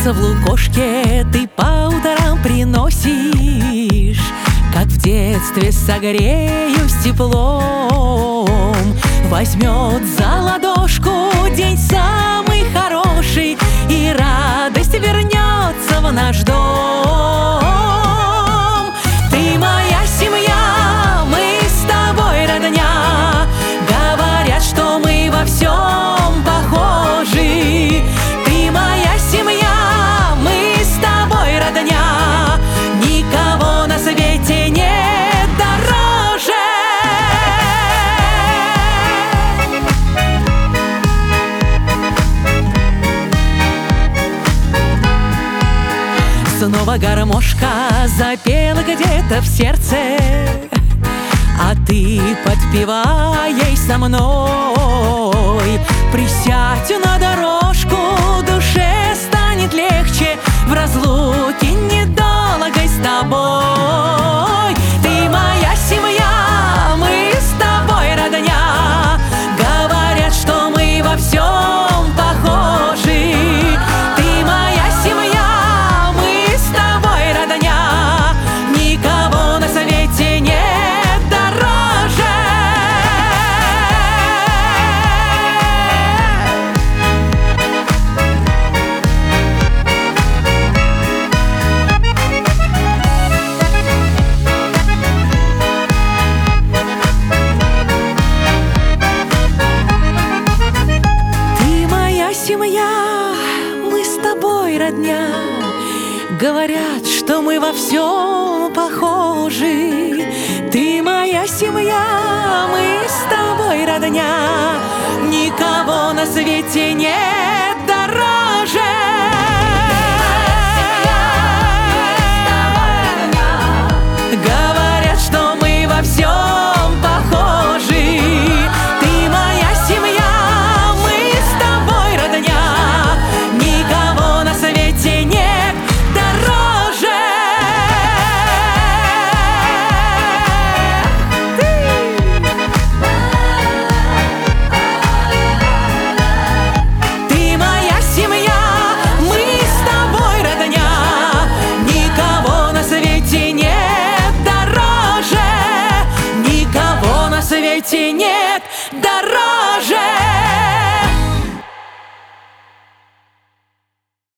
Яйца в лукошке ты по утрам приносишь, как в детстве согреюсь теплом. Возьмет за ладошку день самый хороший, и радость вернется в наш дом. Ты моя семья, мы с тобой родня. Говорят, что мы во всем похожи. Ты моя семья, мы с тобой родня. Никого на свете нет дороже. Снова гармошка запела где-то в сердце, а ты подпевай ей со мной. Присядь на дорожку, душе станет легче в разлуке недолгой с тобой. Ты моя семья, мы с тобой родня. Говорят, что мы во всем похожи. Ты моя семья, мы с тобой родня. Никого на свете нет дороже. Ты моя семья, мы с тобой родня. Говорят, что мы во всем похожи. Ты моя семья, мы с тобой родня. Никого на свете нет